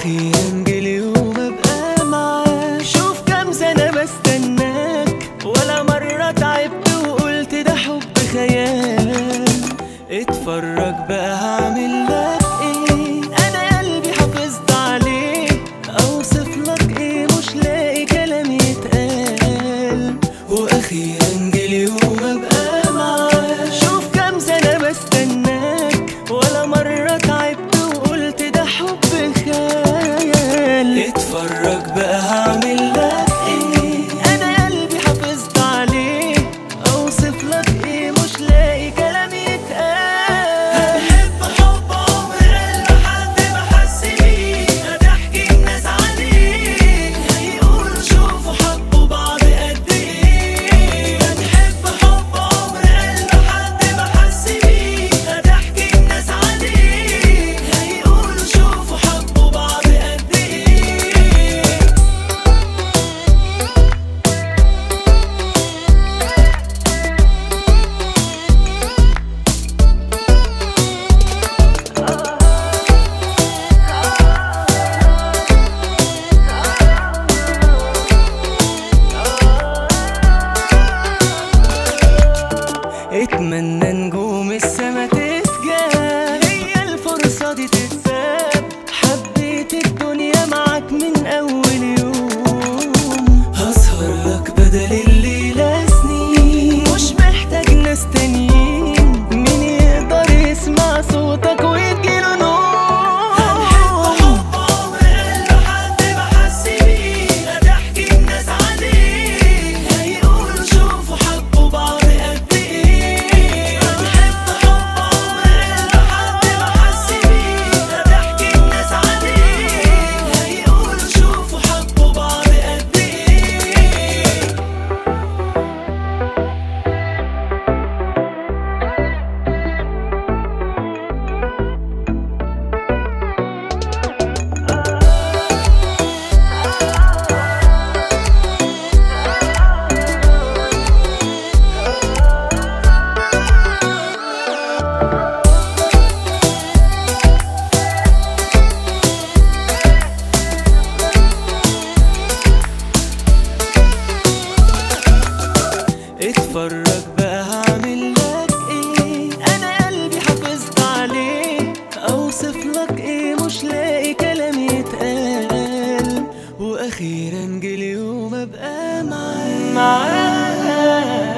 واخيرا جه اليوم ابقى معاك. شوف كام سنة بستناك، ولا مرة تعبت وقلت ده حب خيال. اتفرج بقى هعمل لك ايه، انا قلبي حافظت عليه. اوصف لك ايه، مش لاقي كلام يتقال. واخيرا جه اليوم ابقى معاك. شوف كام سنة بستناك، ولا مرة تعبت وقلت ده حب خيال. اتفرج بقى هعمل لك ايه، انا قلبي حافظت عليه. اوصف لك ايه، مش لاقي كلام يتقال. هحب حب عمر قلب حد ما حس بيه، هتحكي الناس عليه هيقولوا شوفوا حبوا بعض قد ايه. هنحب حب عمر قلب حد ما حس بيه، هتحكي الناس عليه هيقولوا شوفوا حبوا بعض قد ايه. اتمنى نجوم السما تتجاب، هي الفرصة دي تتساب. حبيت الدنيا معاك من اول يوم، هسهر لك بدل الليلة سنين. مش محتاج ناس تانيين، مين يقدر يسمع صوتك ويجيله نور. هنحب حب عمر قلب حد ما حس بيه، هتحكي الناس عليه هيقولوا شوفوا حبوا بعض قد ايه. هنحب حب عمر قلب حد ما حس بيه، هتحكي الناس عليه هيقولوا شوفوا حبوا بعض قد ايه. اتفرج بقى هعمل لك ايه، انا قلبي حافظت عليه. اوصف لك ايه، مش لاقي كلام يتقال. واخيرا جه اليوم ابقى معاك.